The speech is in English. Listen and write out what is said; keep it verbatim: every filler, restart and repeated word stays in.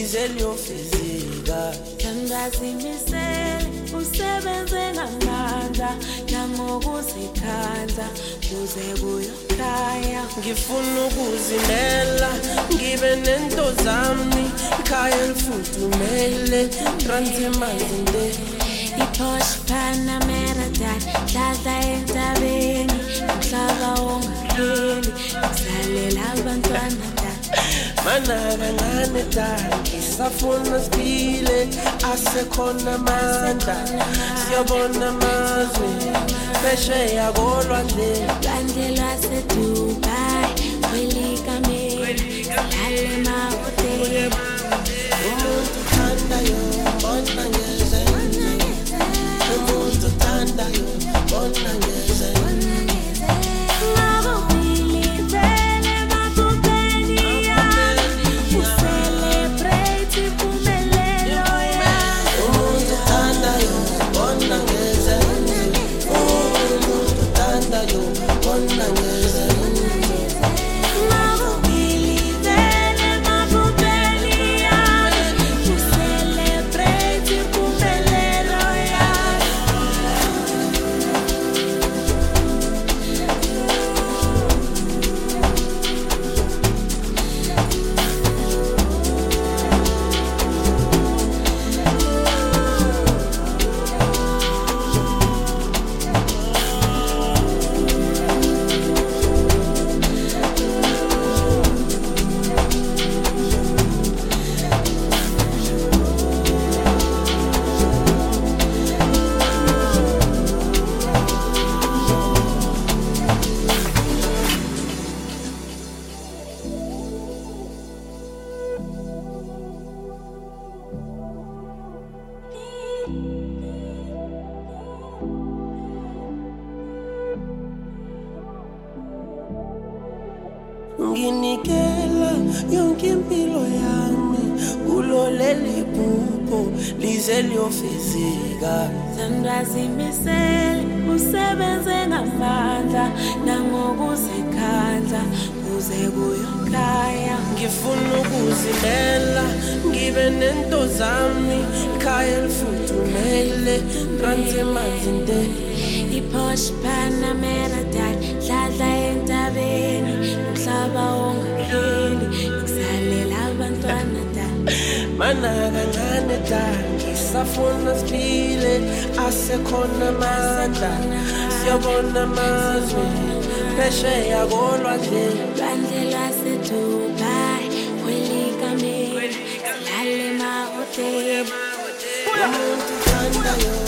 lize liyofezeka. Kangazimisele usebenze ngamandla nangokuzikhandla kuze kuyokhaya. Ngifuna ukuzimela ngibe nento zami, ikhaya elifudumele transimazinde. I-Porsche Panamera dad hlahla entabeni umhlaba wongapheli ngisalela abantwana dad. Mana kancane dad ngisafuna siphile asekhona amandla siyabona amazwe phesheya kolwandle. Lwandle lwaseDubai kwelikameli sihlale emahhotela. Umuntu uthandayo bona ngeze, umuntu uthandayo bona ngeze. Nginikela yonke impilo yami kulo leli phupho lize liyofezeka. Kangazimisele usebenze ngamandla nangokuzikhandla kuze kuyokhaya. Ngifuna ukuzimela ngibe nento zami, ikhaya elifudumele transimazinde. I-Porsche Panamera dad hlahla entabeni umhlaba wongapheli ngisalela abantwana dad. Mana kancane dad ngisafuna siphile asekhona amandla siyabona amazwe phesheya kolwandle. Lwandle lwaseDubai kwelikameli sihlale emahhotela. Umuntu uthandayo